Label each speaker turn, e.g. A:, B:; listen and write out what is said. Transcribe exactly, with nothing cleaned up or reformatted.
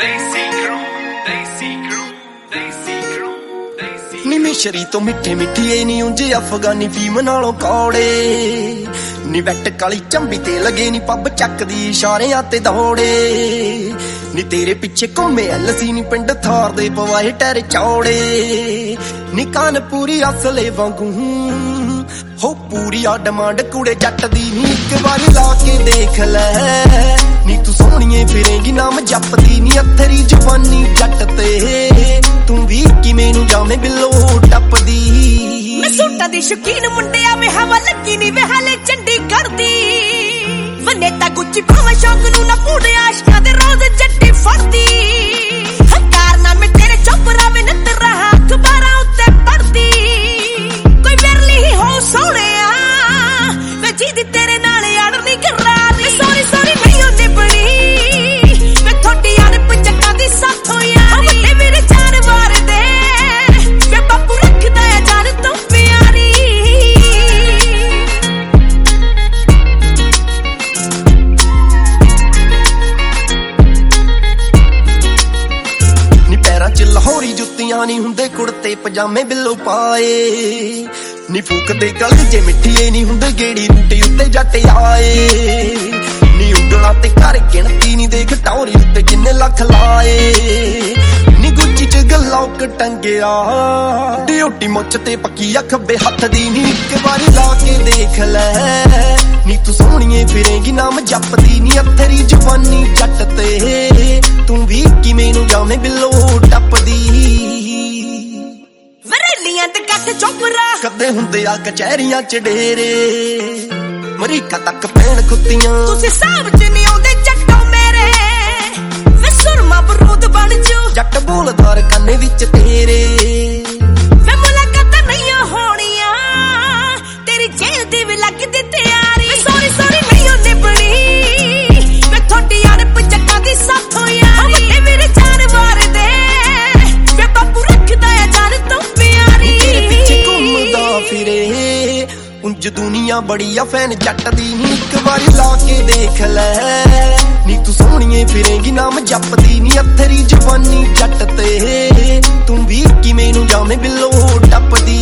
A: ਨੀ ਮਿਸ਼ਰੀ ਤੋਂ ਮਿੱਠੇ ਮਿੱਠੀਏ ਨੀ ਉਂਝ ਅਫਗਾਨੀ ਫੀਮ ਨਾਲੋਂ ਕੌੜੇ ਨੀ ਵੈਟ ਕਾਲੀ ਚੰਬੀ ਤੇ ਲਗੇ ਨੀ ਪੱਬ ਚੱਕਦੀ ਇਸ਼ਾਰਿਆਂ ਤੇ ਦੌੜੇ ਨੀ ਤੇਰੇ ਪਿੱਛੇ ਘੁੰਮੇ ਐਲਸੀ ਨੀ ਪਿੰਡ ਥਾਰ ਦੇ ਪਵਾਏ ਟੈਰ ਚੌੜੇ ਨੀ ਕਾਨ ਪੂਰੀ ਅਸਲੇ ਵਾਂਗੂ ਹੋ ਪੂਰੀ ਆ ਡਿਮਾਂਡ ਕੁੜੇ ਜੱਟ ਦੀ ਨੀ ਇੱਕ ਵਾਰੀ ਲਾ ਕੇ ਦੇਖ ਲੈ ਨੀ ਤੂੰ ਸੋਹਣੀਏ ਫਿਰੇਂਗੀ ਨਾਮ ਜਪਦੀ ਨੀ ਅਥਰੀ ਜਵਾਨੀ ਜੱਟ ਤੇ ਤੂੰ ਵੀ ਕਿਵੇਂ ਨੂੰ ਜਾਵੇਂ ਬਿੱਲੋ ਟੱਪਦੀ
B: ਮੈਂ ਸੂਟਾਂ ਦੀ ਸ਼ੌਕੀਨ ਮੁੰਡਿਆ ਵੇ ਹਵਾ ਲੱਗੀ ਨੀ ਵੇ ਹਾਲੇ ਚੰਡੀਗੜ੍ਹ ਦੀ ਵਨੇਤਾ ਗੁੱਚੀ ਭਾਵੇਂ ਸ਼ੌਕ ਨੂੰ ਨਾ ਪੂੜੇ ਆਸ਼ਕਾਂ ਦੇ ਰੋਜ਼ ਜੱਟੀ ਫੜਦੀ ਹਕਾਰ ਨਾ ਮੈਂ ਤੇਰੇ ਚੁੱਪ ਰਾਵੇ ਨਤ ਰਹਾ ਅਖਬਾਰਾਂ ਉੱਤੇ ਪੜਦੀ ਕੋਈ ਵਿਰਲੀ ਹੀ ਹੋ ਸੋਹਣਿਆ ਮੈਂ ਜੀਦੀ ਤੇਰੇ ਨਾਲ ਅੜ ਨਹੀਂ ਕਰਾਦੀ ਸੌਰੀ ਸੌਰੀ ਨਹੀਂ ਉਹਨੇ ਬਣੀ ਮੈਂ ਥੋੜੀ ਯਾਰ ਪੰਜਾਂ ਦੀ ਸਾਥੋਂ ਯਾਰੀ ਵੱਡੇ ਮੇਰੇ ਚਾਰ ਵਾਰ ਦੇ ਮੈਂ ਬਾਪੂ ਰੱਖਦਾ ਆ ਜਾਨ ਤੋਂ ਪਿਆਰੀ
A: ਨੀ ਪੈਰਾਂ 'ਚ ਲਾਹੌਰੀ ਜੁੱਤੀਆਂ ਨੀ ਹੁੰਦੇ ਕੁੜਤੇ ਪਜਾਮੇ ਬਿੱਲੋ ਪਾਏ ਨੀ ਫੂਕਦੇ ਗਲ ਜੇ ਮਿੱਠੀਏ ਨੀ ਹੁੰਦੇ ਗੇੜੀ ਰੂਟੇ ਉੱਤੇ ਜੱਟ ਆਏ ਨੀ ਉਂਗਲਾਂ ਤੇ ਘਰ ਗਿਣਤੀ ਨੀ ਦੇਖ ਟੌਰੀ ਉੱਤੇ ਕਿੰਨੇ ਲੱਖ ਲਾਏ ਨੀ ਗੁੱਚੀ 'ਚ ਗਲੌਕ ਟੰਗਿਆ ਡਿਊਟੀ ਮੁੱਛ ਤੇ ਪੱਕੀ ਆ ਖੱਬੇ ਹੱਥ ਦੀ ਨੀ ਇੱਕ ਵਾਰੀ ਲਾ ਕੇ ਦੇਖ ਲੈ ਨੀ ਤੂੰ ਸੋਹਣੀਏ ਫਿਰੇਂਗੀ ਨਾਮ ਜਪਦੀ ਨੀ ਅਥਰੀ ਜਵਾਨੀ ਜੱਟ ਤੇ ਤੂੰ ਵੀ ਕਿਵੇਂ ਨੂੰ ਜਾਵੇਂ ਬਿੱਲੋ ਟੱਪਦੀ
B: ਵਰੇਲੀਆਂ ਤੇ ਕੱਟ ਚੋਪਰਾ
A: ਕਦੇ ਹੁੰਦੇ ਆ ਕਚਹਿਰੀਆਂ 'ਚ ਡੇਰੇ ਅਮਰੀਕਾ ਤੱਕ ਪੈਣ ਖੁੱਤੀਆਂ
B: ਤੁਸੀਂ ਸਾਹਬ 'ਚ ਨਹੀਂ ਆਉਂਦੇ ਜੱਟੋ ਮੇਰੇ ਵੇ ਸੁਰਮਾ ਬਰੂਦ ਬਣ ਜੂ
A: ਜੱਟ ਬੋਲਦਾਰ ਕੰਨੇ ਵਿੱਚ ਤੇਰੇ
B: ਵੇ ਮੁਲਾਕਾਤਾਂ ਨਹੀਂ ਹੋਣੀਆਂ ਤੇਰੀ ਜੇਲ੍ਹ ਦੀ ਵੀ ਲੱਗਦੀ ਤਿਆਰੀ ਵੇ ਸੌਰੀ ਸੌਰੀ ਨਹੀਂ ਉਹਨੇ ਬਣੀ ਵੇ ਥੋੜੀ ਯਾਰ ਪੰਜਾਂ ਦੀ ਸਾਥੋਂ ਯਾਰੀ ਵੱਡੇ ਮੇਰੇ ਚਾਰ ਵਾਰ ਦੇ ਵੇ ਬਾਪੂ ਰੱਖਦਾ ਆ ਜਾਨ ਤੋਂ ਪਿਆਰੀ
A: ਤੇਰੇ ਪਿੱਛੇ ਘੁੰਮਦਾ ਫਿਰੇ ਉਂਝ ਦੁਨੀਆ ਬੜੀ ਆ ਫੈਨ ਜੱਟ ਦੀ ਨੀ ਇੱਕ ਵਾਰੀ ਲਾ ਕੇ ਦੇਖ ਲੈ ਨੀ ਤੂੰ ਸੋਹਣੀਏ ਫਿਰੇਂਗੀ ਨਾਮ ਜਪਦੀ ਨੀ ਅਥਰੀ ਜਵਾਨੀ ਜੱਟ ਤੇ ਤੂੰ ਵੀ ਕਿਵੇਂ ਨੂੰ ਜਾਵੇਂ ਬਿੱਲੋ ਟੱਪਦੀ